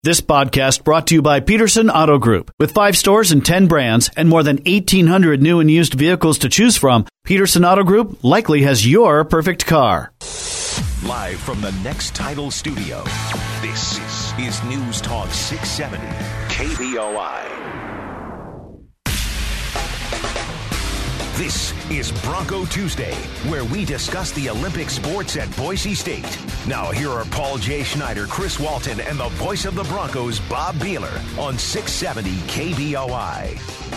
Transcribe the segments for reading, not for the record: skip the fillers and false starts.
This podcast brought to you by Peterson Auto Group. With 5 stores and 10 brands and more than 1,800 new and used vehicles to choose from, Peterson Auto Group likely has your perfect car. Live from the Next Title Studio, this is News Talk 670 KBOI. This is Bronco Tuesday, where we discuss the Olympic sports at Boise State. Now, here are Paul J. Schneider, Chris Walton, and the voice of the Broncos, Bob Beeler, on 670 KBOI.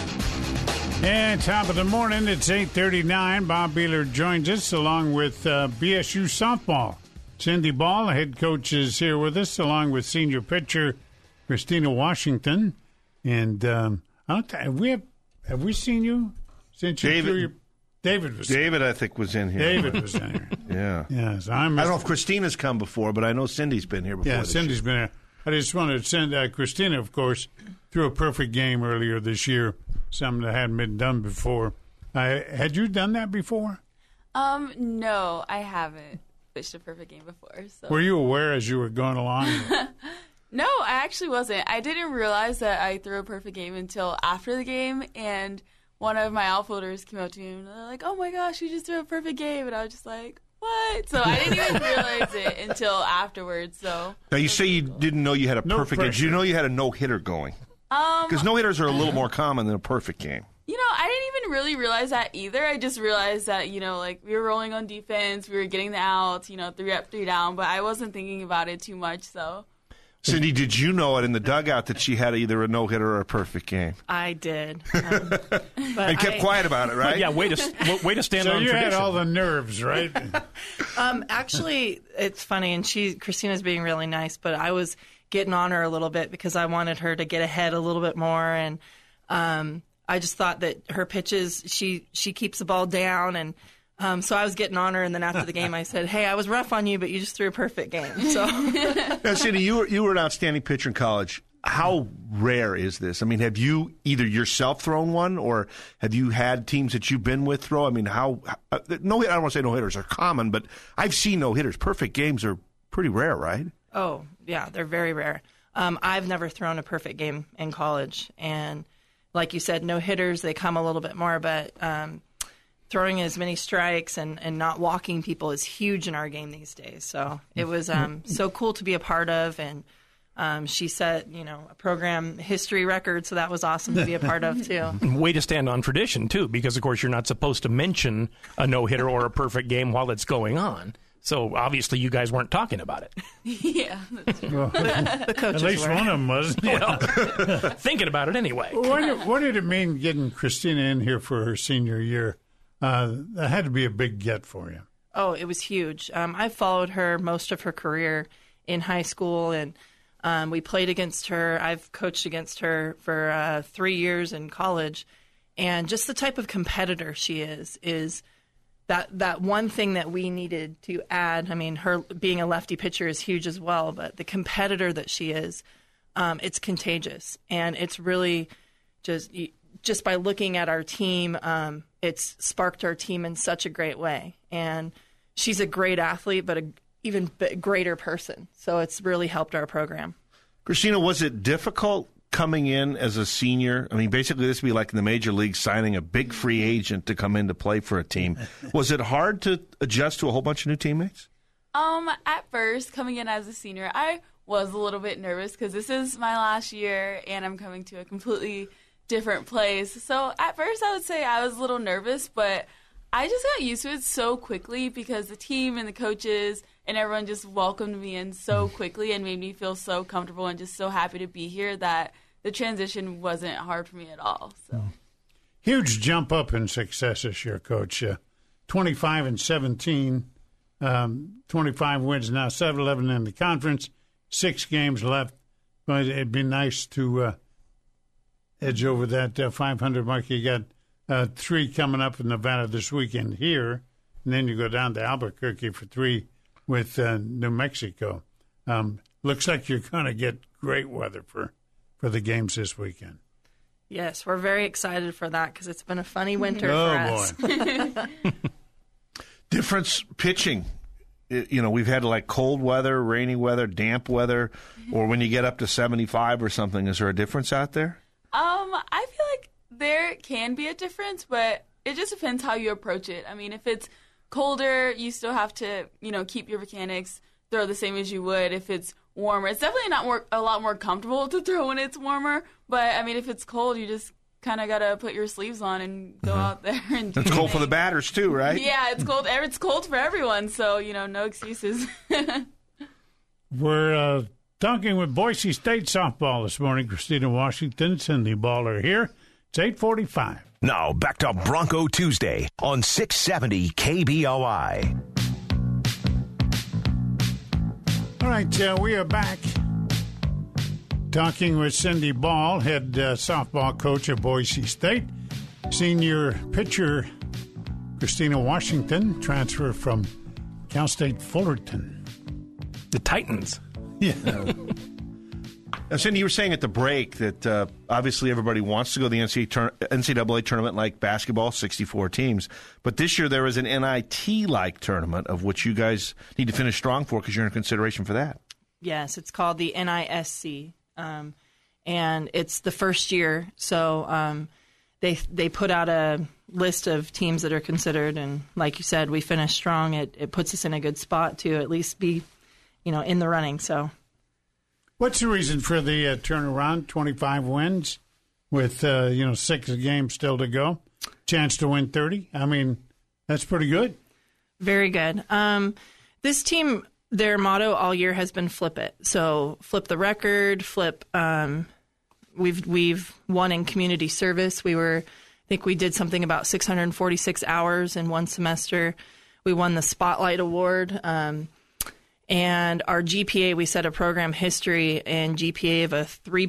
And top of the morning, it's 8:39. Bob Beeler joins us along with BSU softball. Cindy Ball, head coach, is here with us, along with senior pitcher Christina Washington. And have we seen you? Since David was David, I think, was in here. David was in here. Yeah. Yes, I don't know if Christina's come before, but I know Cindy's been here before. Yeah, Cindy's been here. I just wanted to send Christina, of course, threw a perfect game earlier this year, something that hadn't been done before. Had you done that before? No, I haven't pitched a perfect game before. So. Were you aware as you were going along? No, I actually wasn't. I didn't realize that I threw a perfect game until after the game, and one of my outfielders came up to me and they're like, "Oh my gosh, you just threw a perfect game," and I was just like, "What?" So I didn't even realize it until afterwards. So now you say you didn't know you had a perfect game. Did you know you had a no-hitter going? Because no-hitters are a little more common than a perfect game. You know, I didn't even really realize that either. I just realized that, we were rolling on defense, we were getting the outs, 3 up, 3 down, but I wasn't thinking about it too much, so. Cindy, did you know it in the dugout that she had either a no-hitter or a perfect game? I did. But and kept quiet about it, right? Yeah, way to stand so on tradition. So you had all the nerves, right? Actually, it's funny, and Christina's being really nice, but I was getting on her a little bit because I wanted her to get ahead a little bit more, and I just thought that her pitches, she keeps the ball down, and so I was getting on her, and then after the game I said, "Hey, I was rough on you, but you just threw a perfect game." So, now, Cindy, you were an outstanding pitcher in college. How rare is this? I mean, have you either yourself thrown one, or have you had teams that you've been with throw? I mean, I don't want to say no-hitters are common, but I've seen no-hitters. Perfect games are pretty rare, right? Oh, yeah, they're very rare. I've never thrown a perfect game in college, and like you said, no-hitters, they come a little bit more, but throwing as many strikes and not walking people is huge in our game these days. So it was so cool to be a part of, and she set, a program history record, so that was awesome to be a part of, too. Way to stand on tradition, too, because, of course, you're not supposed to mention a no-hitter or a perfect game while it's going on. So, obviously, you guys weren't talking about it. Yeah, that's true. Well, the coaches at least were. one of them was. Well, thinking about it anyway. What did it mean getting Christina in here for her senior year? That had to be a big get for you. Oh, it was huge. I followed her most of her career in high school, and we played against her. I've coached against her for 3 years in college. And just the type of competitor she is that one thing that we needed to add. I mean, her being a lefty pitcher is huge as well, but the competitor that she is, it's contagious. And it's really just by looking at our team, it's sparked our team in such a great way. And she's a great athlete, but an even greater person. So it's really helped our program. Christina, was it difficult coming in as a senior? I mean, basically this would be like in the major league signing a big free agent to come in to play for a team. Was it hard to adjust to a whole bunch of new teammates? At first, coming in as a senior, I was a little bit nervous because this is my last year and I'm coming to a completely different place. So at first I would say I was a little nervous, but I just got used to it so quickly because the team and the coaches and everyone just welcomed me in so quickly and made me feel so comfortable and just so happy to be here that the transition wasn't hard for me at all. So huge jump up in success this year, Coach. 25-17, 25 wins now, 7-11 in the conference, 6 games left. But it'd be nice to edge over that 500 mark. You got 3 coming up in Nevada this weekend here, and then you go down to Albuquerque for 3 with New Mexico. Looks like you're going to get great weather for the games this weekend. Yes, we're very excited for that because it's been a funny winter for us. Oh, boy. Difference pitching. we've had like cold weather, rainy weather, damp weather, or when you get up to 75 or something, is there a difference out there? I feel like there can be a difference, but it just depends how you approach it. I mean, if it's colder, you still have to, keep your mechanics, throw the same as you would if it's warmer. It's definitely a lot more comfortable to throw when it's warmer, but I mean, if it's cold, you just kind of got to put your sleeves on and go out there and do It's cold for the batters too, right? Yeah, it's cold. It's cold for everyone, so, no excuses. We're talking with Boise State softball this morning. Christina Washington, Cindy Ball are here. It's 8:45. Now back to Bronco Tuesday on 670 KBOI. All right, we are back talking with Cindy Ball, head softball coach at Boise State. Senior pitcher Christina Washington, transfer from Cal State Fullerton. The Titans. Yeah. Now, Cindy, you were saying at the break that obviously everybody wants to go to the NCAA tournament like basketball, 64 teams. But this year there is an NIT-like tournament of which you guys need to finish strong for because you're in consideration for that. Yes, it's called the NISC, and it's the first year. So they put out a list of teams that are considered, and like you said, we finished strong. It puts us in a good spot to at least be, in the running. So. What's the reason for the turnaround? 25 wins with 6 games still to go. Chance to win 30. I mean, that's pretty good. Very good. This team, their motto all year has been flip it. So flip the record, flip. We've won in community service. I think we did something about 646 hours in one semester. We won the Spotlight Award. And our GPA, we set a program history and GPA of a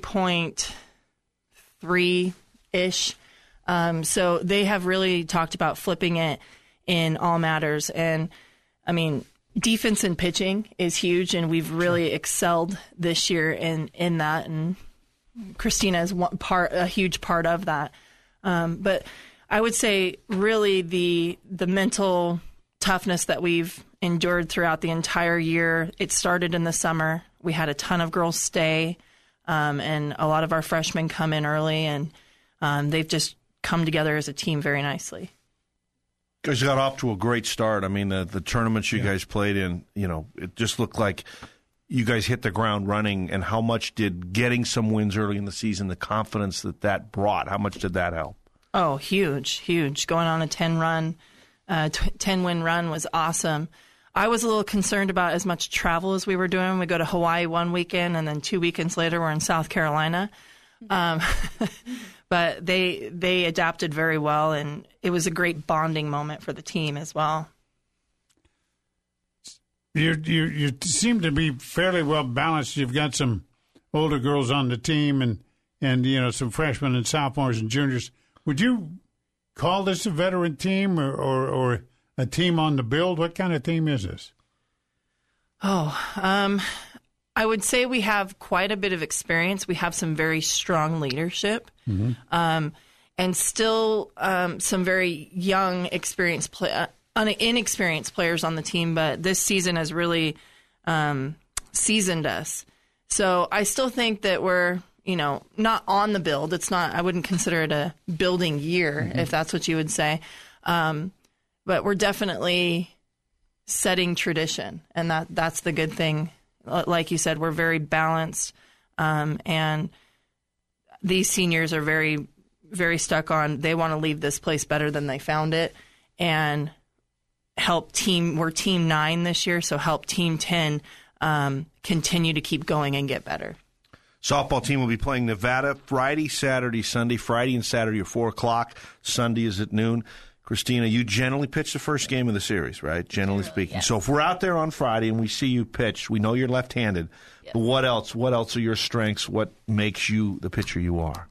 3.3-ish. So they have really talked about flipping it in all matters. And, I mean, defense and pitching is huge, and we've really excelled this year in that. And Christina is a huge part of that. But I would say really the mental toughness that we've endured throughout the entire year. It started in the summer. We had a ton of girls stay, and a lot of our freshmen come in early, and they've just come together as a team very nicely. You guys got off to a great start. I mean, the tournaments you guys played in, it just looked like you guys hit the ground running. And how much did getting some wins early in the season, the confidence that brought, how much did that help? Oh, huge. Going on a 10-win run was awesome. I was a little concerned about as much travel as we were doing. We go to Hawaii one weekend, and then 2 weekends later we're in South Carolina. But they adapted very well, and it was a great bonding moment for the team as well. You seem to be fairly well balanced. You've got some older girls on the team, and some freshmen and sophomores and juniors. Would you call this a veteran team or a team on the build? What kind of team is this? I would say we have quite a bit of experience. We have some very strong leadership, and still some very young, inexperienced players on the team. But this season has really seasoned us. So I still think that we're, not on the build. It's not. I wouldn't consider it a building year, if that's what you would say. But we're definitely setting tradition, and that's the good thing. Like you said, we're very balanced, and these seniors are very, very stuck on they want to leave this place better than they found it, and we're Team 9 this year, so help Team 10 continue to keep going and get better. Softball team will be playing Nevada Friday, Saturday, Sunday. Friday and Saturday are 4 o'clock. Sunday is at noon. Christina, you generally pitch the first game of the series, right? Generally speaking. Yes. So if we're out there on Friday and we see you pitch, we know you're left-handed. Yes. But what else? What else are your strengths? What makes you the pitcher you are?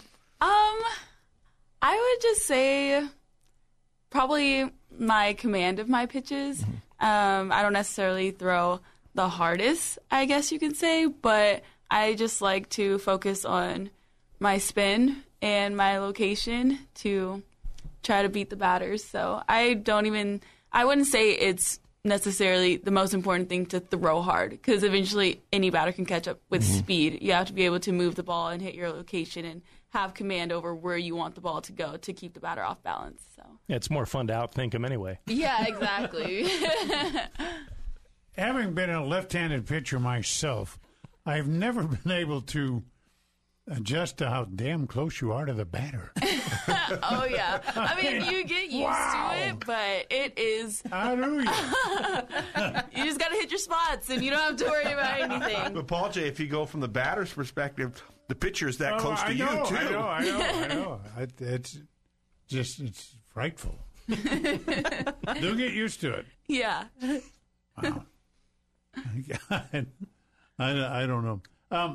I would just say probably my command of my pitches. I don't necessarily throw the hardest, I guess you could say, but I just like to focus on my spin and my location to try to beat the batters. So I wouldn't say it's necessarily the most important thing to throw hard, because eventually any batter can catch up with speed. You have to be able to move the ball and hit your location and have command over where you want the ball to go to keep the batter off balance. So Yeah, it's more fun to outthink them anyway. yeah, exactly. Having been a left-handed pitcher myself, I've never been able to adjust to how damn close you are to the batter. Oh, yeah. I mean, you get used to it, but it is... How do you? You just got to hit your spots, and you don't have to worry about anything. But Paul J., if you go from the batter's perspective, the pitcher is that close to you, too. I know. It's frightful. Do get used to it. Yeah. Wow. I don't know.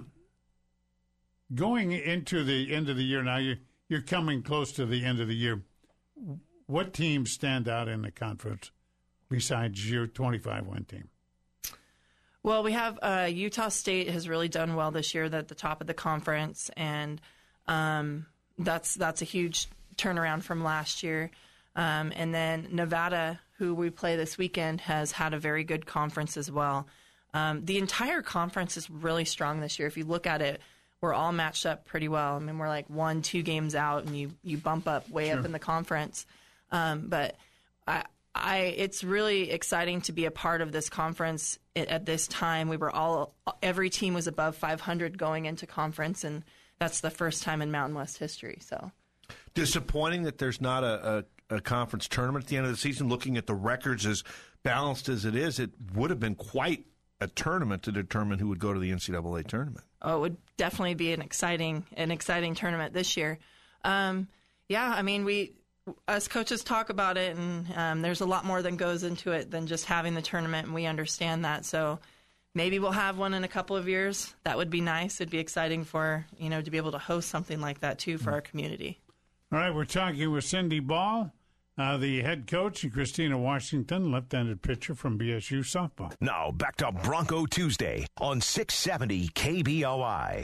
Going into the end of the year now, you're coming close to the end of the year. What teams stand out in the conference besides your 25-win team? Well, we have Utah State has really done well this year. They're at the top of the conference, and that's a huge turnaround from last year. And then Nevada, who we play this weekend, has had a very good conference as well. The entire conference is really strong this year. If you look at it, we're all matched up pretty well. I mean, we're like 1-2 games out, and you bump up way up in the conference. But it's really exciting to be a part of this conference at this time. Every team was above 500 going into conference, and that's the first time in Mountain West history. So disappointing that there's not a conference tournament at the end of the season. Looking at the records as balanced as it is, it would have been quite a tournament to determine who would go to the NCAA tournament. Oh, it would definitely be an exciting tournament this year. I mean, us coaches talk about it, and there's a lot more that goes into it than just having the tournament, and we understand that. So maybe we'll have one in a couple of years. That would be nice. It'd be exciting for, to be able to host something like that, too, for our community. All right, we're talking with Cindy Ball, the head coach, and Christina Washington, left-handed pitcher from BSU softball. Now back to Bronco Tuesday on 670 KBOI.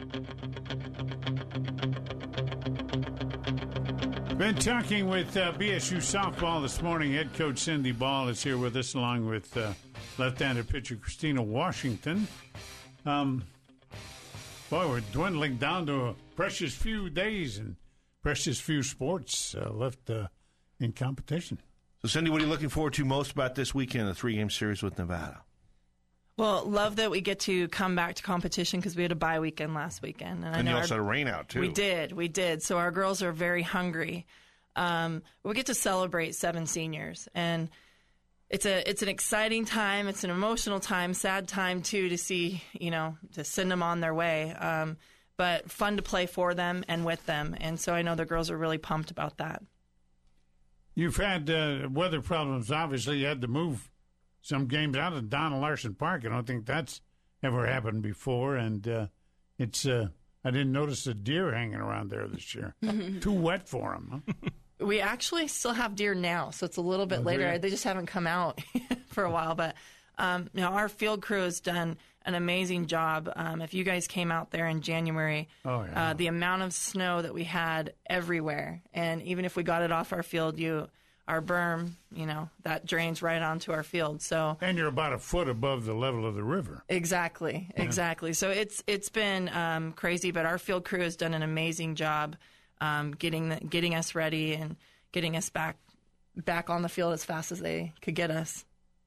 Been talking with BSU softball this morning. Head coach Cindy Ball is here with us, along with left-handed pitcher Christina Washington. Boy, we're dwindling down to a precious few days and precious few sports left in competition. So, Cindy, what are you looking forward to most about this weekend, the 3-game series with Nevada? Well, love that we get to come back to competition because we had a bye weekend last weekend. And you also had a rain out, too. We did. So our girls are very hungry. We get to celebrate 7 seniors. And it's an exciting time. It's an emotional time, sad time, too, to see, to send them on their way. But fun to play for them and with them. And so I know the girls are really pumped about that. You've had weather problems. Obviously, you had to move some games out of Donald Larson Park. I don't think that's ever happened before. And I didn't notice a deer hanging around there this year. Too wet for them, huh? We actually still have deer now, so it's a little bit later. They just haven't come out for a while. But our field crew has done an amazing job. If you guys came out there in January, the amount of snow that we had everywhere, and even if we got it off our field, our berm, that drains right onto our field. So, and you're about a foot above the level of the river. Exactly. So it's been crazy, but our field crew has done an amazing job getting us ready and getting us back on the field as fast as they could get us.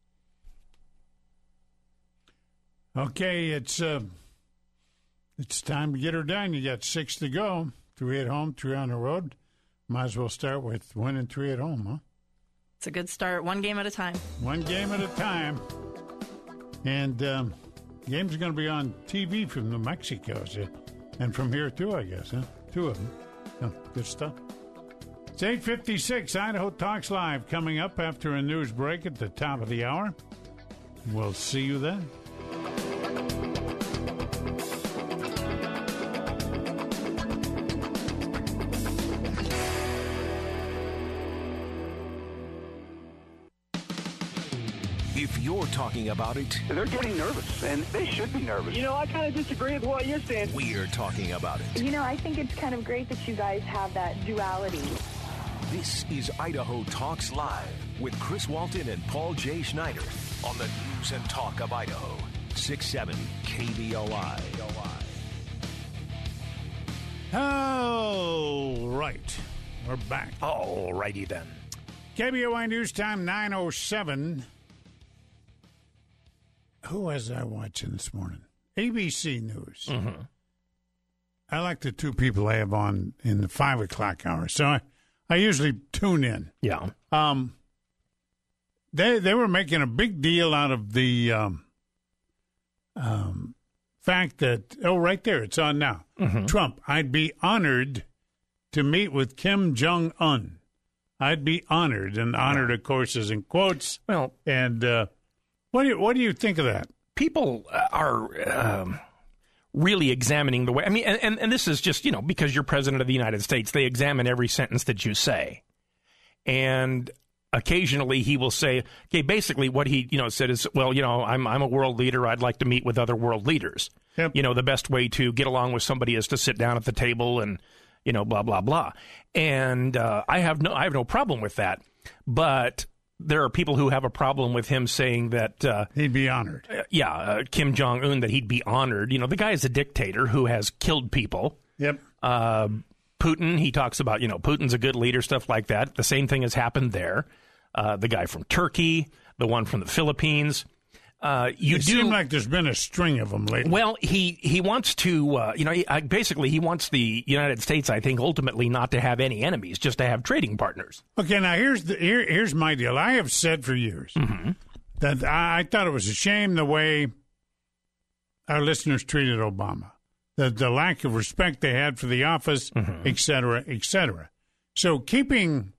Okay, it's time to get her done. You got 6 to go. 3 at home, 3 on the road. Might as well start with winning 3 at home, huh? It's a good start. 1 game at a time. 1 game at a time. And games are going to be on TV from New Mexico, and from here too, I guess, huh? 2 of them. Oh, good stuff. It's 8:56. Idaho Talks Live coming up after a news break at the top of the hour. We'll see you then. If you're talking about it, they're getting nervous, and they should be nervous. I kind of disagree with what you're saying. We're talking about it. I think it's kind of great that you guys have that duality. This is Idaho Talks Live with Chris Walton and Paul J. Schneider on the News and Talk of Idaho. 670 KBOI. All right. We're back. All righty then. KBOI News Time 9:07. Who was I watching this morning? ABC News. Mm-hmm. I like the two people I have on in the 5 o'clock hour, so I usually tune in. Yeah. They were making a big deal out of the fact that, right there, it's on now. Mm-hmm. Trump, I'd be honored to meet with Kim Jong-un. I'd be honored, and honored, of course, is in quotes. Well, and what do you think of that? People are really examining the way. I mean, and this is just, because you're president of the United States, they examine every sentence that you say. And occasionally he will say, okay, basically what he, said is, well, I'm a world leader. I'd like to meet with other world leaders. Yep. The best way to get along with somebody is to sit down at the table and, blah, blah, blah. And I have no problem with that. But there are people who have a problem with him saying that he'd be honored. Kim Jong-un, that he'd be honored. The guy is a dictator who has killed people. Yep. Putin, he talks about, Putin's a good leader, stuff like that. The same thing has happened there. The guy from Turkey, the one from the Philippines. It seems like there's been a string of them lately. Well, he wants to, basically he wants the United States, I think, ultimately not to have any enemies, just to have trading partners. Okay, now here's my deal. I have said for years that I thought it was a shame the way our listeners treated Obama, the lack of respect they had for the office, et cetera, et cetera. So keeping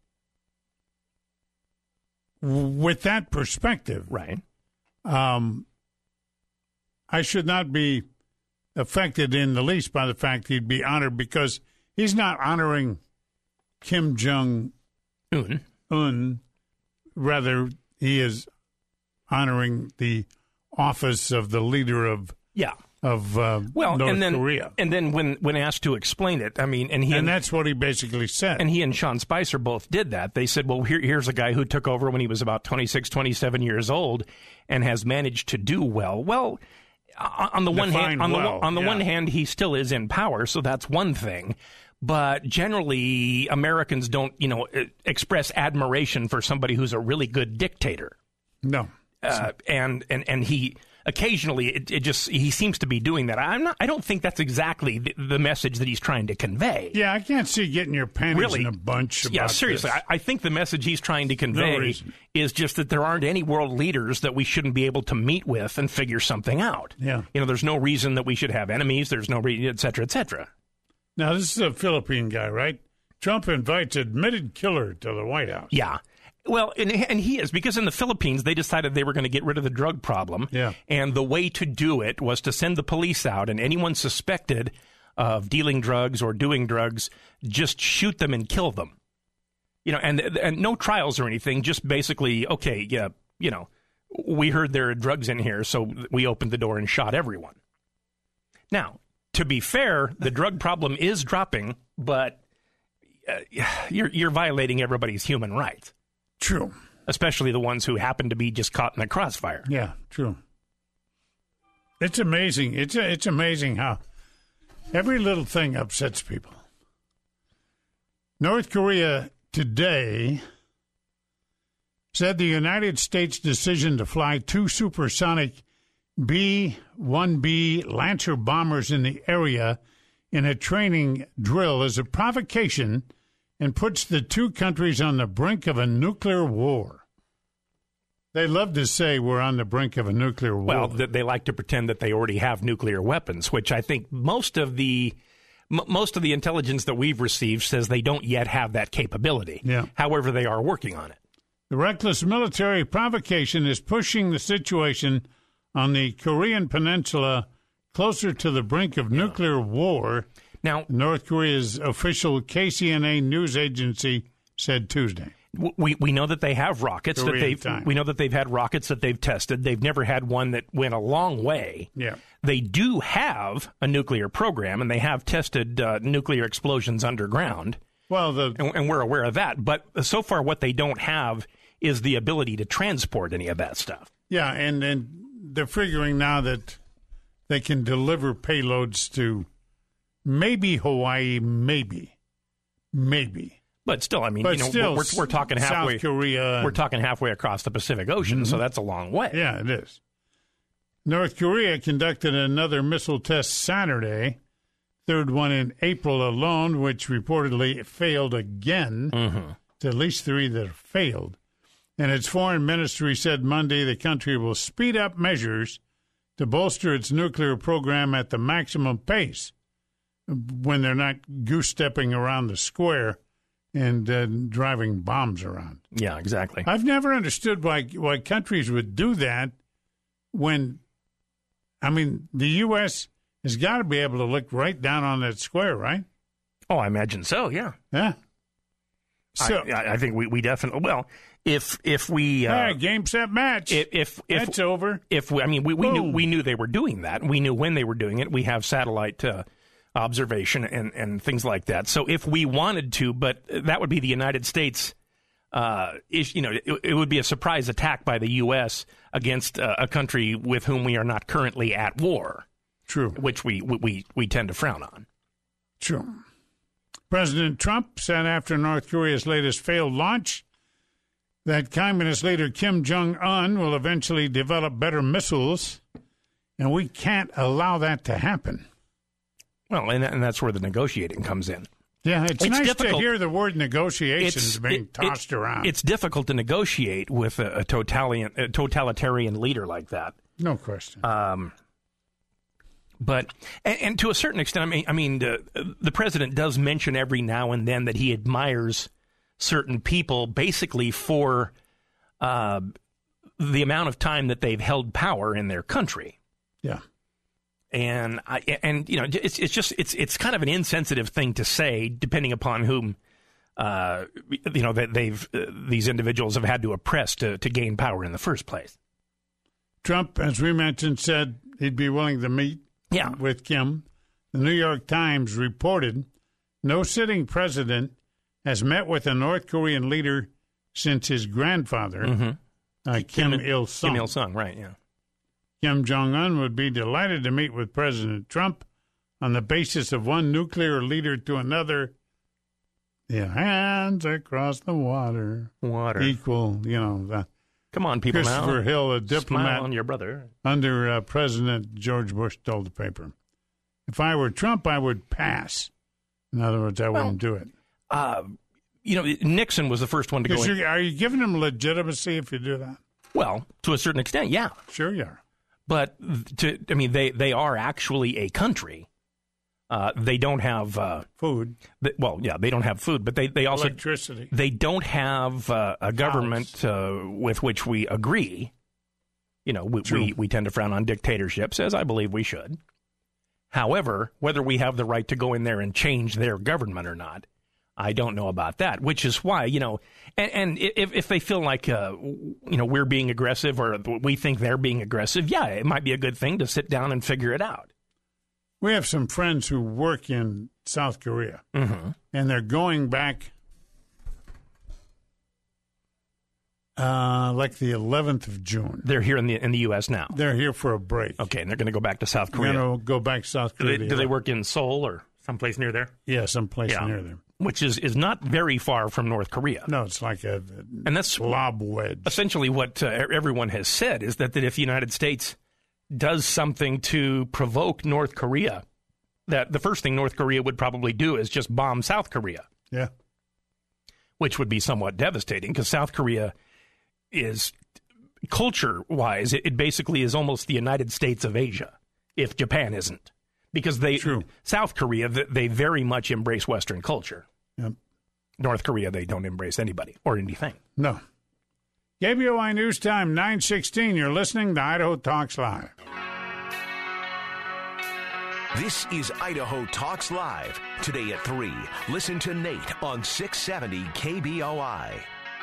with that perspective, right? I should not be affected in the least by the fact he'd be honored, because he's not honoring Kim Jong-un. Rather, he is honoring the office of the leader of North Korea. And then when asked to explain it, I mean, and that's what he basically said. And he and Sean Spicer both did that. They said, well, here's a guy who took over when he was about 26, 27 years old and has managed to do well. Well, on the one hand, he still is in power, so that's one thing. But generally, Americans don't, express admiration for somebody who's a really good dictator. No. And he occasionally he seems to be doing that. I don't think that's exactly the message that he's trying to convey. Yeah, I can't see getting your panties in a bunch about seriously. this. I think the message he's trying to convey is just that there aren't any world leaders that we shouldn't be able to meet with and figure something out. Yeah. There's no reason that we should have enemies. There's no reason, et cetera, et cetera. Now, this is a Philippine guy, right? Trump invites admitted killer to the White House. Yeah. Well, and he is, because in the Philippines, they decided they were going to get rid of the drug problem. Yeah. And the way to do it was to send the police out, and anyone suspected of dealing drugs or doing drugs, just shoot them and kill them. And no trials or anything, just basically, okay, yeah, we heard there are drugs in here, so we opened the door and shot everyone. Now, to be fair, the drug problem is dropping, but you're violating everybody's human rights. True. Especially the ones who happen to be just caught in the crossfire. Yeah, true. It's amazing. It's amazing how every little thing upsets people. North Korea today said the United States' decision to fly 2 supersonic B-1B Lancer bombers in the area in a training drill is a provocation and puts the two countries on the brink of a nuclear war. They love to say we're on the brink of a nuclear war. Well, they like to pretend that they already have nuclear weapons, which I think most of the intelligence that we've received says they don't yet have that capability. Yeah. However, they are working on it. The reckless military provocation is pushing the situation on the Korean Peninsula closer to the brink of nuclear war. Now, North Korea's official KCNA news agency said Tuesday. We know that they have rockets we know that they've had rockets that they've tested. They've never had one that went a long way. Yeah. They do have a nuclear program, and they have tested nuclear explosions underground. Well, and we're aware of that. But so far, what they don't have is the ability to transport any of that stuff. Yeah, and they're figuring now that they can deliver payloads to maybe Hawaii, maybe. But still, I mean, But still, we're talking halfway. South Korea. We're talking halfway across the Pacific Ocean, so that's a long way. Yeah, it is. North Korea conducted another missile test Saturday, third one in April alone, which reportedly failed again. It's at least 3 that have failed. And its foreign ministry said Monday the country will speed up measures to bolster its nuclear program at the maximum pace when they're not goose-stepping around the square and driving bombs around. Yeah, exactly. I've never understood why countries would do that when, I mean, the U.S. has got to be able to look right down on that square, right? Oh, I imagine so, yeah. Yeah. So I think we definitely, well, if we... game, set, match. If That's over. We knew they were doing that. We knew when they were doing it. We have satellite observation and things like that. So if we wanted to, but that would be the United States, it would be a surprise attack by the U.S. against a country with whom we are not currently at war. True. Which we tend to frown on. True. President Trump said after North Korea's latest failed launch that Communist leader Kim Jong-un will eventually develop better missiles, and we can't allow that to happen. Well, and that's where the negotiating comes in. Yeah, it's nice difficult. to hear the word negotiations being tossed around. It's difficult to negotiate with a totalitarian leader like that. No question. But and to a certain extent, I mean, the president does mention every now and then that he admires certain people, basically for the amount of time that they've held power in their country. Yeah. And it's kind of an insensitive thing to say, depending upon whom that these individuals have had to oppress to gain power in the first place. Trump, as we mentioned, said he'd be willing to meet with Kim. The New York Times reported no sitting president has met with a North Korean leader since his grandfather, Kim Il-sung. Kim Il-sung, right, yeah. Kim Jong-un would be delighted to meet with President Trump on the basis of one nuclear leader to another. Yeah, hands across the water. Equal, Come on, people now. Christopher Hill, a diplomat Smile on your brother. under President George Bush, told the paper. If I were Trump, I would pass. In other words, I wouldn't do it. Nixon was the first one to go in. Are you giving him legitimacy if you do that? Well, to a certain extent, yeah. Sure you are. But, they are actually a country. They don't have... food. They don't have food, but they also... Electricity. They don't have a government with which we agree. We tend to frown on dictatorships, as I believe we should. However, whether we have the right to go in there and change their government or not, I don't know about that, which is why, and if they feel like, we're being aggressive or we think they're being aggressive, yeah, it might be a good thing to sit down and figure it out. We have some friends who work in South Korea, and they're going back like the 11th of June. They're here in the U.S. now. They're here for a break. Okay, and they're going to go back to South Korea. They're going to go back to South Korea. Do they work in Seoul or someplace near there? Yeah, someplace near there. Which is not very far from North Korea. No, it's like a that's lob wedge. Essentially what everyone has said is that if the United States does something to provoke North Korea, that the first thing North Korea would probably do is just bomb South Korea. Yeah. Which would be somewhat devastating because South Korea is, culture-wise, it basically is almost the United States of Asia, if Japan isn't. Because South Korea, they very much embrace Western culture. Yep. North Korea, they don't embrace anybody or anything. No. KBOI News Time, 9:16. You're listening to Idaho Talks Live. This is Idaho Talks Live. Today at 3, listen to Nate on 670 KBOI.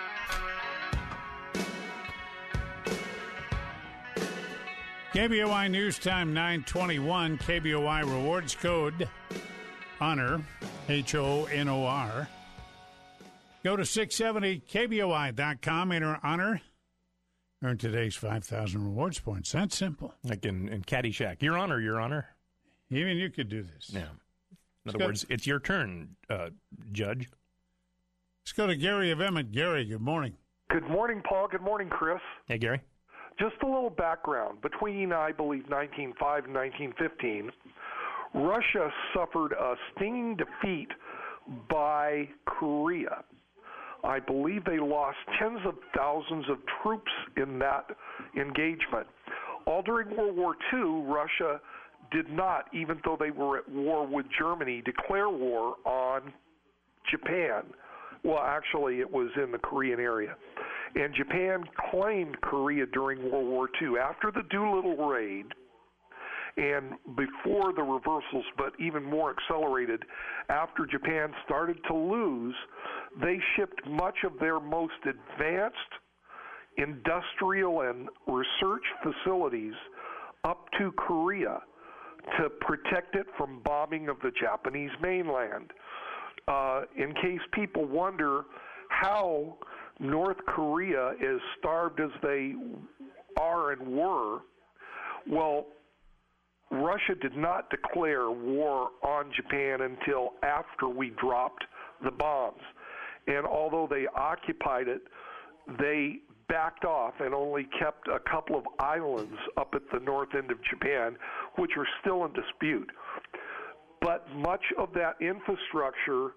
KBOI News Time, 9:21. KBOI rewards code HONOR, HONOR. Go to 670KBOI.com, enter honor, earn today's 5,000 rewards points. That's simple. Like in Caddyshack. Your Honor, Your Honor. Even you could do this. Yeah. In other words, it's your turn, Judge. Let's go to Gary of Emmett. Gary, good morning. Good morning, Paul. Good morning, Chris. Hey, Gary. Just a little background. Between, I believe, 1905 and 1915, Russia suffered a stinging defeat by Korea. I believe they lost tens of thousands of troops in that engagement. All during World War II, Russia did not, even though they were at war with Germany, declare war on Japan. Well, actually, it was in the Korean area. And Japan claimed Korea during World War II. After the Doolittle raid, and before the reversals, but even more accelerated, after Japan started to lose, they shipped much of their most advanced industrial and research facilities up to Korea to protect it from bombing of the Japanese mainland. In case people wonder how North Korea is starved as they are and were, well, Russia did not declare war on Japan until after we dropped the bombs. And although they occupied it, they backed off and only kept a couple of islands up at the north end of Japan, which are still in dispute. But much of that infrastructure,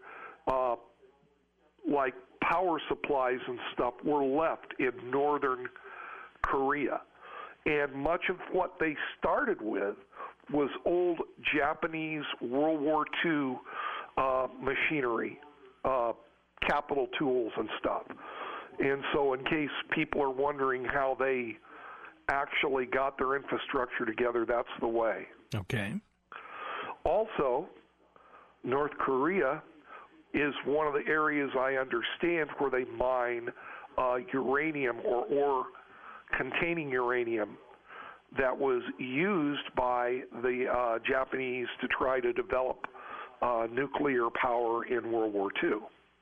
like power supplies and stuff, were left in northern Korea. And much of what they started with was old Japanese World War II machinery, capital tools and stuff. And so in case people are wondering how they actually got their infrastructure together, that's the way. Okay. Also, North Korea is one of the areas I understand where they mine uranium or ore containing uranium that was used by the Japanese to try to develop nuclear power in World War II.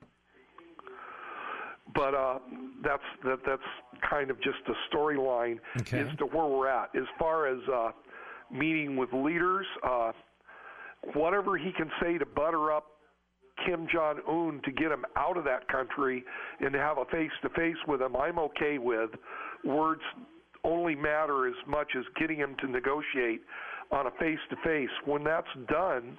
But that's kind of just a storyline as to where we're at. As far as meeting with leaders, whatever he can say to butter up Kim Jong-un to get him out of that country and to have a face-to-face with him, I'm okay with. Words only matter as much as getting him to negotiate on a face-to-face. When that's done,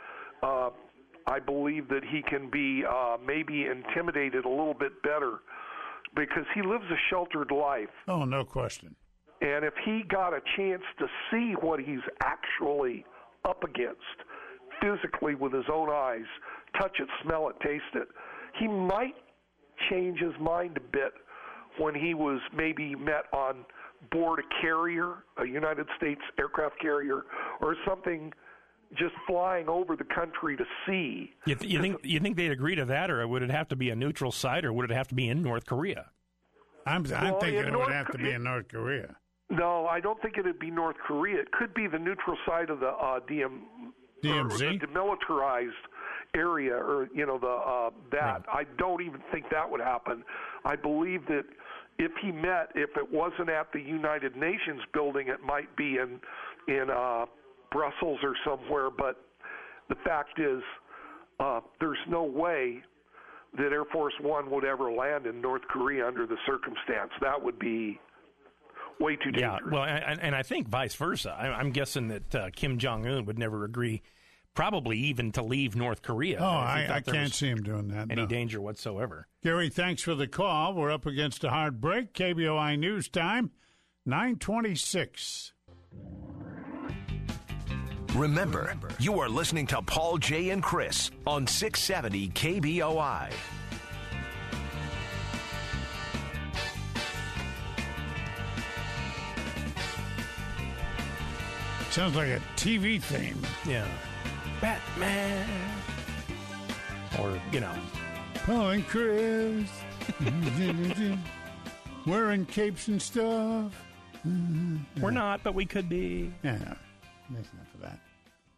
I believe that he can be maybe intimidated a little bit better because he lives a sheltered life. Oh, no question. And if he got a chance to see what he's actually up against physically with his own eyes, touch it, smell it, taste it, he might change his mind a bit when he was maybe met on board a carrier, a United States aircraft carrier, or something just flying over the country to see. You think they'd agree to that, or would it have to be a neutral site, or would it have to be in North Korea? I'm thinking it would have to be in North Korea. No, I don't think it would be North Korea. It could be the neutral side of the DMZ, the demilitarized area, or the that. Right. I don't even think that would happen. I believe that if he met, if it wasn't at the United Nations building, it might be in Brussels or somewhere. But the fact is, there's no way that Air Force One would ever land in North Korea under the circumstance. That would be way too dangerous. Yeah, well, and I think vice versa. I'm guessing that Kim Jong-un would never agree, probably even to leave North Korea. Oh, I can't see him doing that. Any danger whatsoever. Gary, thanks for the call. We're up against a hard break. KBOI News Time, 9:26. Remember, you are listening to Paul, Jay, and Chris on 670 KBOI. Sounds like a TV theme. Yeah. Batman. Or, Paul and Chris. Wearing capes and stuff. We're not, but we could be. Yeah, that's enough of that.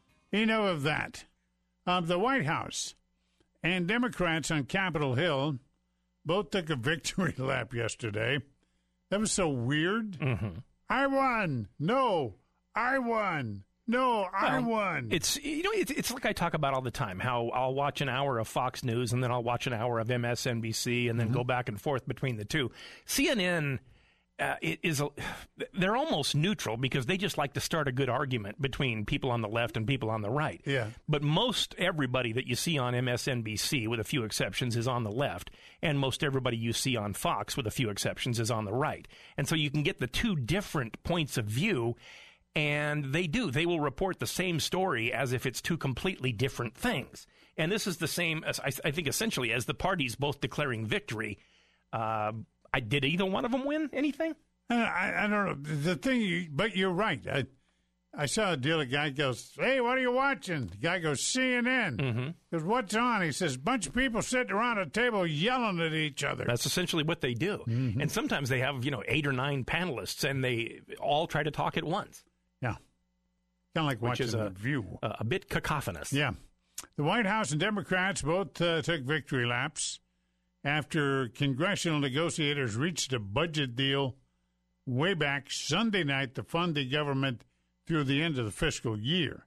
Of that. The White House and Democrats on Capitol Hill both took a victory lap yesterday. That was so weird. Mm-hmm. I won. No, I won. No, I won. It's like I talk about all the time, how I'll watch an hour of Fox News and then I'll watch an hour of MSNBC and then go back and forth between the two. CNN they're almost neutral because they just like to start a good argument between people on the left and people on the right. Yeah. But most everybody that you see on MSNBC, with a few exceptions, is on the left, and most everybody you see on Fox, with a few exceptions, is on the right. And so you can get the two different points of view. And they will report the same story as if it's two completely different things. And this is the same, as I think, essentially, as the parties both declaring victory. Did either one of them win anything? I don't know. The thing, but you're right. I saw a deal. A guy goes, "Hey, what are you watching?" The guy goes, "CNN." Mm-hmm. Goes, "What's on?" He says, "Bunch of people sitting around a table yelling at each other." That's essentially what they do. Mm-hmm. And sometimes they have, 8 or 9 panelists, and they all try to talk at once. Yeah. Kind of like which watching is The View. A bit cacophonous. Yeah. The White House and Democrats both took victory laps after congressional negotiators reached a budget deal way back Sunday night to fund the government through the end of the fiscal year.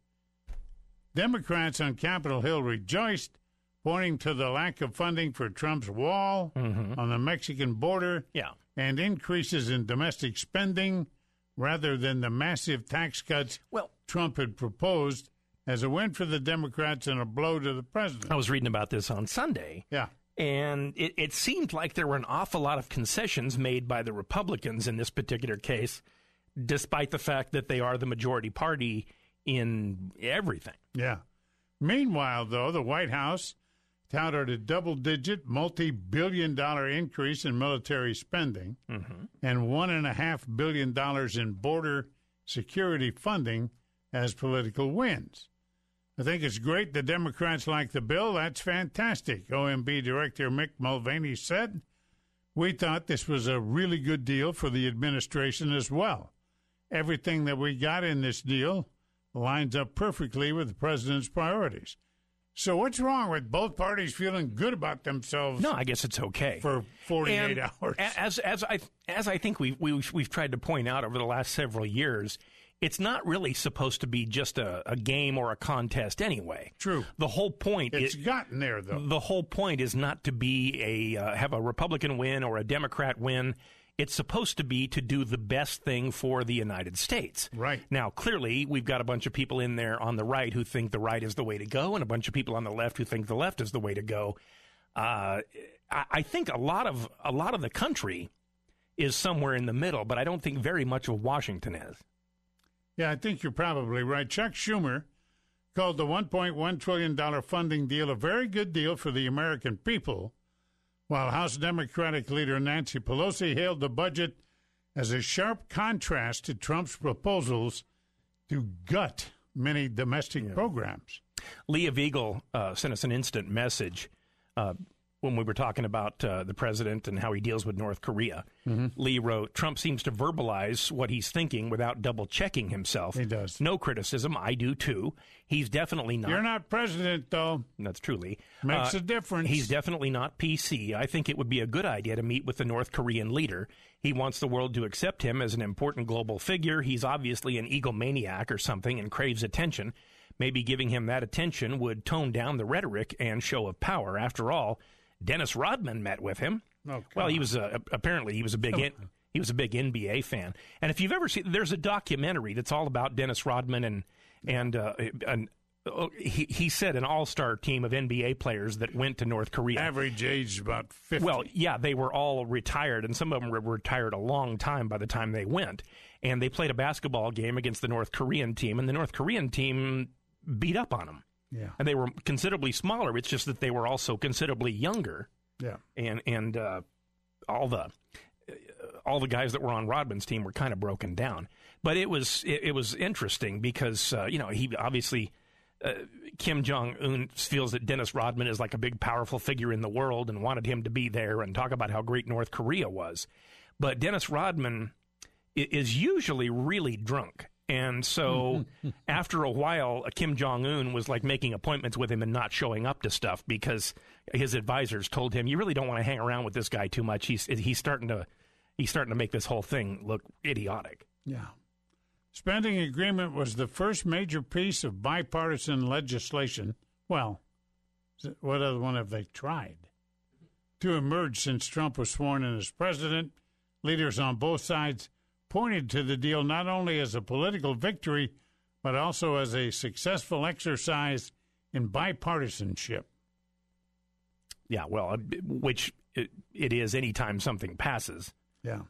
Democrats on Capitol Hill rejoiced, pointing to the lack of funding for Trump's wall on the Mexican border and increases in domestic spending rather than the massive tax cuts Trump had proposed, as a win for the Democrats and a blow to the president. I was reading about this on Sunday. Yeah. And it seemed like there were an awful lot of concessions made by the Republicans in this particular case, despite the fact that they are the majority party in everything. Yeah. Meanwhile, though, the White House touted a double-digit, multi-billion-dollar increase in military spending and $1.5 billion in border security funding as political wins. I think it's great the Democrats like the bill. That's fantastic, OMB Director Mick Mulvaney said. We thought this was a really good deal for the administration as well. Everything that we got in this deal lines up perfectly with the president's priorities. So what's wrong with both parties feeling good about themselves? No, I guess it's okay for 48 hours. As I think we've tried to point out over the last several years, it's not really supposed to be just a game or a contest anyway. True. The whole point it's gotten there, though. The whole point is not to be have a Republican win or a Democrat win. It's supposed to be to do the best thing for the United States. Right. Now, clearly, we've got a bunch of people in there on the right who think the right is the way to go, and a bunch of people on the left who think the left is the way to go. I think a lot of the country is somewhere in the middle, but I don't think very much of Washington is. Yeah, I think you're probably right. Chuck Schumer called the $1.1 trillion funding deal a very good deal for the American people, while House Democratic leader Nancy Pelosi hailed the budget as a sharp contrast to Trump's proposals to gut many domestic programs. Leah Viegel sent us an instant message when we were talking about the president and how he deals with North Korea. Lee wrote, Trump seems to verbalize what he's thinking without double-checking himself. He does. No criticism. I do, too. He's definitely not. You're not president, though. That's true, Lee. Makes a difference. He's definitely not PC. I think it would be a good idea to meet with the North Korean leader. He wants the world to accept him as an important global figure. He's obviously an egomaniac or something and craves attention. Maybe giving him that attention would tone down the rhetoric and show of power. After all, Dennis Rodman met with him. Well, he was apparently he was a big NBA fan. And if you've ever seen, there's a documentary that's all about Dennis Rodman and he said an all-star team of NBA players that went to North Korea. Average age about 50. Well, yeah, they were all retired, and some of them were retired a long time by the time they went. And they played a basketball game against the North Korean team, and the North Korean team beat up on them. Yeah. And they were considerably smaller. It's just that they were also considerably younger. Yeah. And all the guys that were on Rodman's team were kind of broken down. But it was interesting because he obviously Kim Jong-un feels that Dennis Rodman is like a big powerful figure in the world and wanted him to be there and talk about how great North Korea was. But Dennis Rodman is usually really drunk. And so after a while, Kim Jong-un was like making appointments with him and not showing up to stuff because his advisors told him, you really don't want to hang around with this guy too much. He's starting to make this whole thing look idiotic. Yeah. Spending agreement was the first major piece of bipartisan legislation. Well, what other one have they tried to emerge since Trump was sworn in as president? Leaders on both sides pointed to the deal not only as a political victory, but also as a successful exercise in bipartisanship. Yeah, well, which it is anytime something passes. Yeah.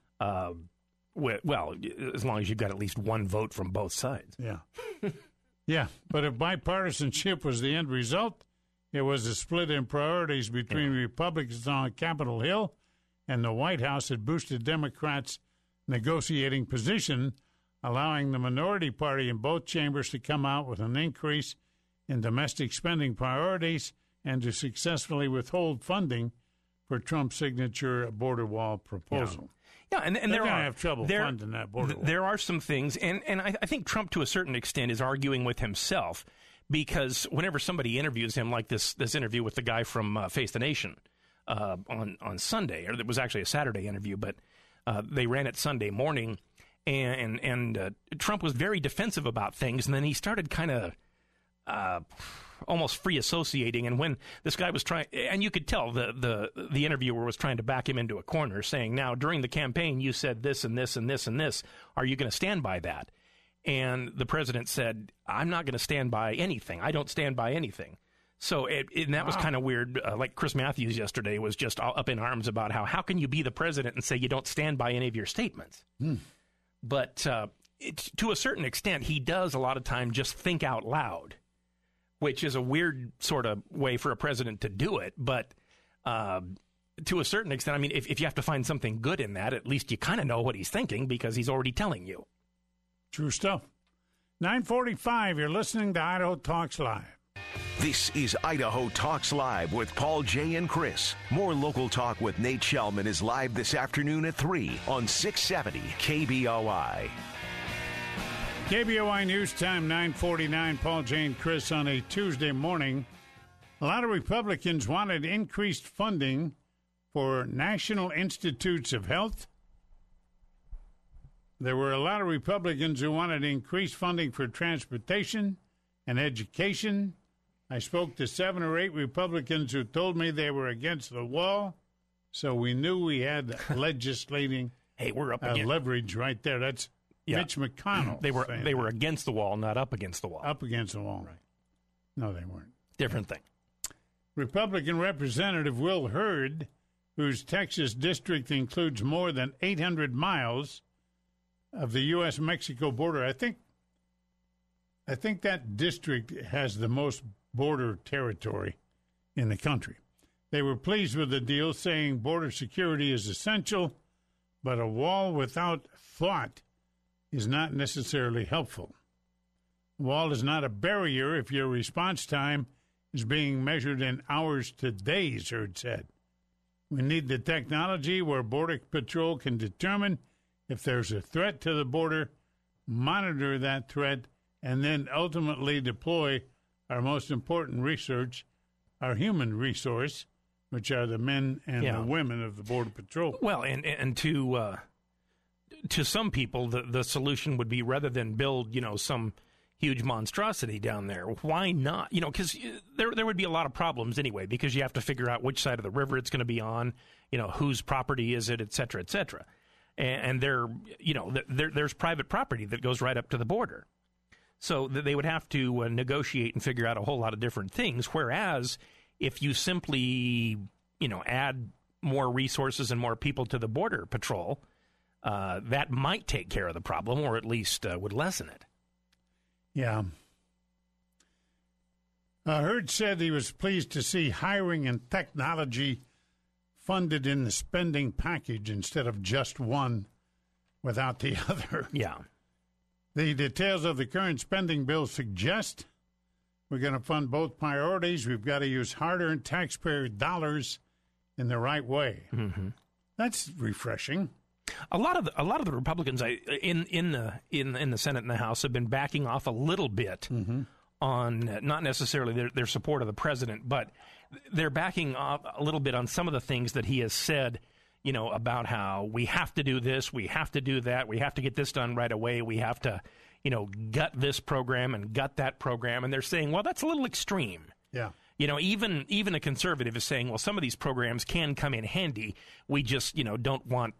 Well, as long as you've got at least one vote from both sides. Yeah. Yeah, but if bipartisanship was the end result, it was a split in priorities between Republicans on Capitol Hill and the White House that boosted Democrats' negotiating position, allowing the minority party in both chambers to come out with an increase in domestic spending priorities and to successfully withhold funding for Trump's signature border wall proposal. Yeah, and they're going to have trouble funding that border wall. There are some things, and I think Trump, to a certain extent, is arguing with himself, because whenever somebody interviews him, like this interview with the guy from Face the Nation on Sunday, or it was actually a Saturday interview, but they ran it Sunday morning, and Trump was very defensive about things, and then he started kind of almost free associating. And when this guy was trying, and you could tell the interviewer was trying to back him into a corner, saying, now, during the campaign, you said this and this and this and this. Are you going to stand by that? And the president said, I'm not going to stand by anything. I don't stand by anything. So and that was kind of weird. Like Chris Matthews yesterday was just all up in arms about how can you be the president and say you don't stand by any of your statements? But to a certain extent, he does a lot of time just think out loud, which is a weird sort of way for a president to do it. But to a certain extent, I mean, if you have to find something good in that, at least you kind of know what he's thinking because he's already telling you. True stuff. 9:45, you're listening to Idaho Talks Live. This is Idaho Talks Live with Paul, Jay, and Chris. More local talk with Nate Shellman is live this afternoon at 3 on 670 KBOI. KBOI News Time, 9:49. Paul, Jay, and Chris on a Tuesday morning. A lot of Republicans wanted increased funding for National Institutes of Health. There were a lot of Republicans who wanted increased funding for transportation and education. I spoke to 7 or 8 Republicans who told me they were against the wall, so we knew we had legislating we're up leverage right there. That's Mitch McConnell. They were against the wall, not up against the wall. Up against the wall. Right. No, they weren't. Different thing. Republican Representative Will Hurd, whose Texas district includes more than 800 miles of the U.S.-Mexico border. I think that district has the most border territory in the country. They were pleased with the deal, saying border security is essential, but a wall without thought is not necessarily helpful. A wall is not a barrier if your response time is being measured in hours to days, Hurd said. We need the technology where Border Patrol can determine if there's a threat to the border, monitor that threat, and then ultimately deploy our most important research, our human resource, which are the men and the women of the Border Patrol. Well, and to some people, the solution would be, rather than build, some huge monstrosity down there, why not? Because there would be a lot of problems anyway, because you have to figure out which side of the river it's going to be on, whose property is it, et cetera, et cetera. And there's private property that goes right up to the border. So they would have to negotiate and figure out a whole lot of different things. Whereas if you simply, add more resources and more people to the Border Patrol, that might take care of the problem, or at least would lessen it. Yeah. Hurd said he was pleased to see hiring and technology funded in the spending package instead of just one without the other. Yeah. The details of the current spending bill suggest we're going to fund both priorities. We've got to use hard-earned taxpayer dollars in the right way. Mm-hmm. That's refreshing. A lot of the Republicans in the Senate and the House have been backing off a little bit on not necessarily their support of the president, but they're backing off a little bit on some of the things that he has said, about how we have to do this, we have to do that, we have to get this done right away, we have to, gut this program and gut that program. And they're saying, well, that's a little extreme. Yeah. Even a conservative is saying, well, some of these programs can come in handy. We just, don't want,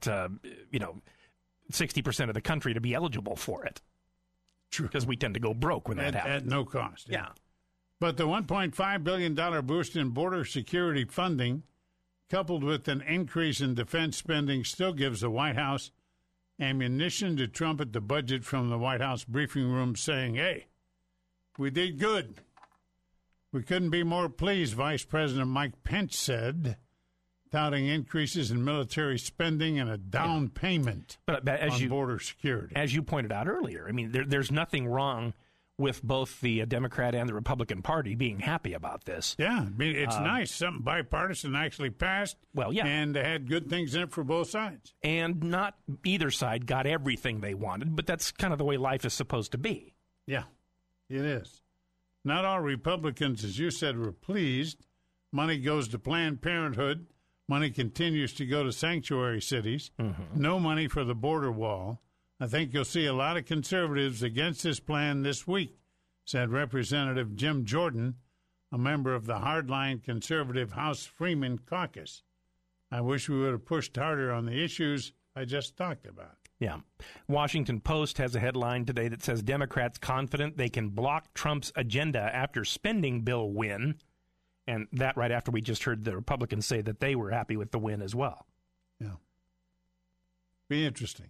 60% of the country to be eligible for it. True. Because we tend to go broke when that happens. At no cost. Yeah. But the $1.5 billion boost in border security funding, coupled with an increase in defense spending, still gives the White House ammunition to trumpet the budget from the White House briefing room, saying, hey, we did good. We couldn't be more pleased, Vice President Mike Pence said, touting increases in military spending and a down payment on border security. As you pointed out earlier, I mean, there's nothing wrong with both the Democrat and the Republican Party being happy about this. Yeah, I mean, it's nice. Something bipartisan actually passed. Well, yeah. And they had good things in it for both sides. And not either side got everything they wanted, but that's kind of the way life is supposed to be. Yeah, it is. Not all Republicans, as you said, were pleased. Money goes to Planned Parenthood. Money continues to go to sanctuary cities. No money for the border wall. I think you'll see a lot of conservatives against this plan this week, said Representative Jim Jordan, a member of the hardline conservative House Freeman Caucus. I wish we would have pushed harder on the issues I just talked about. Yeah. Washington Post has a headline today that says Democrats confident they can block Trump's agenda after spending bill win. And that right after we just heard the Republicans say that they were happy with the win as well. Yeah. Be interesting.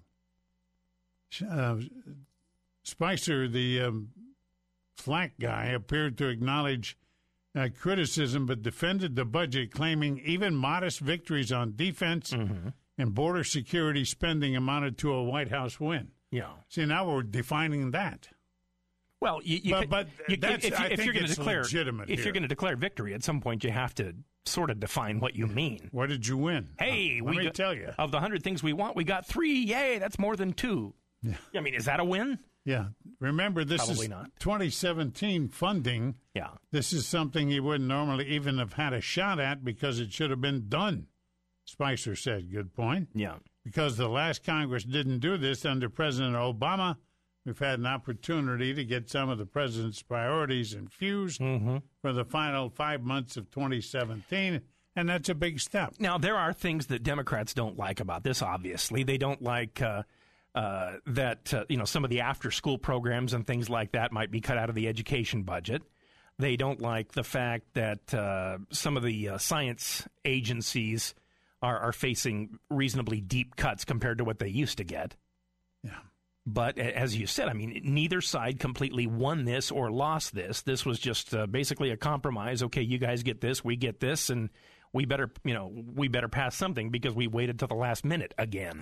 Spicer, the flack guy, appeared to acknowledge criticism but defended the budget, claiming even modest victories on defense and border security spending amounted to a White House win. Yeah. See, now we're defining that. Well, if you're going to declare victory, at some point you have to sort of define what you mean. What did you win? Hey, let me tell you. Of the 100 things we want, we got 3. Yay, that's more than 2. Yeah. I mean, is that a win? Yeah. Remember, this Probably is not. 2017 funding. Yeah. This is something he wouldn't normally even have had a shot at because it should have been done, Spicer said. Good point. Yeah. Because the last Congress didn't do this under President Obama, we've had an opportunity to get some of the president's priorities infused for the final 5 months of 2017, and that's a big step. Now, there are things that Democrats don't like about this, obviously. They don't like that some of the after-school programs and things like that might be cut out of the education budget. They don't like the fact that some of the science agencies are facing reasonably deep cuts compared to what they used to get. Yeah. But as you said, I mean, neither side completely won this or lost this. This was just basically a compromise. Okay, you guys get this, we get this, and we better pass something because we waited till the last minute again.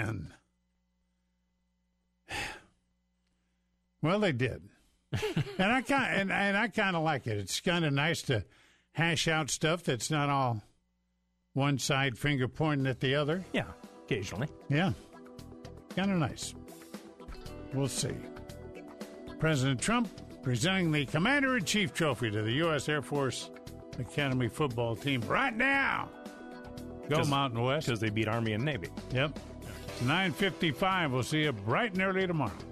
Well, they did, and I kind of like it. It's kind of nice to hash out stuff that's not all one side finger pointing at the other. Yeah, occasionally. Yeah, kind of nice. We'll see. President Trump presenting the Commander-in-Chief Trophy to the U.S. Air Force Academy football team right now. Go Mountain West. Because they beat Army and Navy. Yep. 9:55. We'll see you bright and early tomorrow.